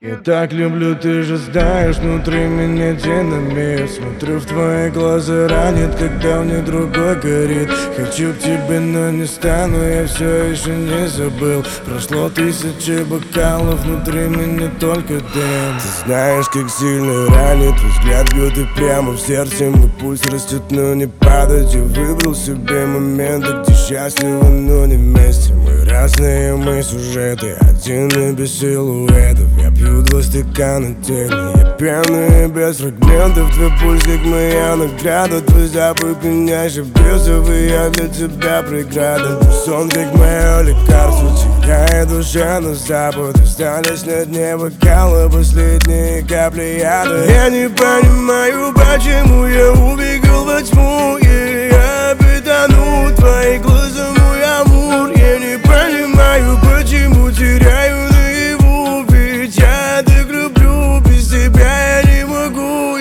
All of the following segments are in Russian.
Я так люблю, ты же знаешь, внутри меня динамит. Смотрю в твои глаза, ранит, когда в них другой горит. Хочу к тебе, но не стану, я все еще не забыл. Прошло 1000 бокалов, внутри меня только дым. Ты знаешь, как сильно ранит, взгляд бьет и прямо в сердце. Мой пульс растет, но не падает. Я выбрал себе моменты, где счастливы, но не вместе. Мы разные, мы сюжеты, один и без силуэтов. Я пью 2 стакана тени, я пьяный без фрагментов. Твой пульс как моя награда, твой запах пьянящий бьется, и я для тебя преграда. Твой сон как мое лекарство, тихая душа на запад. Остались на дне бокала последние капли яда. Я не понимаю, почему я убегал во тьму, я потону в твоих глазах, мой амур. Я не понимаю, почему теряю наяву, ведь я так люблю, без тебя я не могу.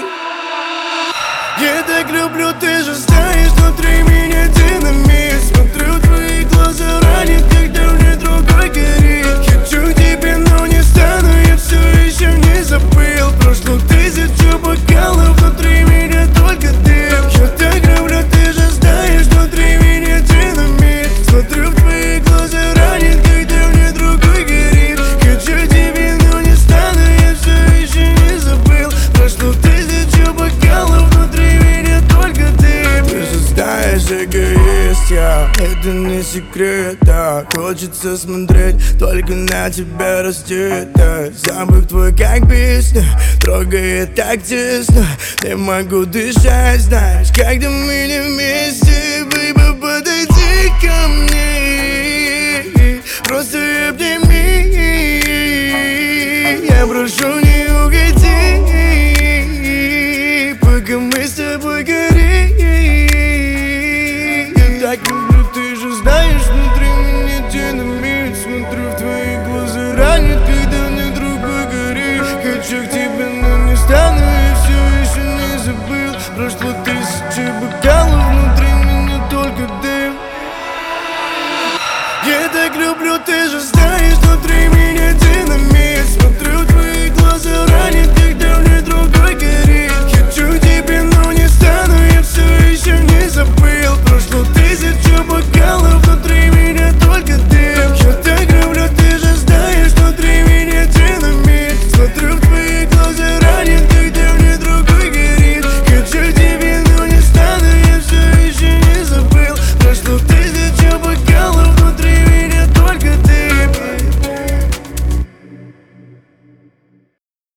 Я так люблю, ты же знаешь, внутри меня динамит. Смотрю в твои глаза, ранит, когда в них другой горит. Хочу к тебе, но не стану, я все еще не забыл. Прошло 1000 бокалов, внутри меня только дым. Я так люблю, ты же знаешь, внутри меня динамит. Смотрю в твои глаза, ранит, когда в них другой горит. Хочу тебе, но не стану, я все еще не забыл. Прошло 1000 бокалов, внутри меня только дым. Ты же знаешь, эгоист я, это не секрет, да. Хочется смотреть только на тебя раздетая. Запах твой как песня, трогает так тесно. Не могу дышать, знаешь, когда мы не вместе. Baby, подойди ко мне, просто обними. Я прошу, не уходи, пока мы с тобой горим. Я так люблю, ты же знаешь, внутри меня динамит. Смотрю в твои глаза, ранит, когда в них другой горит. Хочу к тебе, но не стану, я все еще не забыл. Прошло 1000 бокалов, внутри меня только дым. Я так люблю, ты же знаешь, внутри меня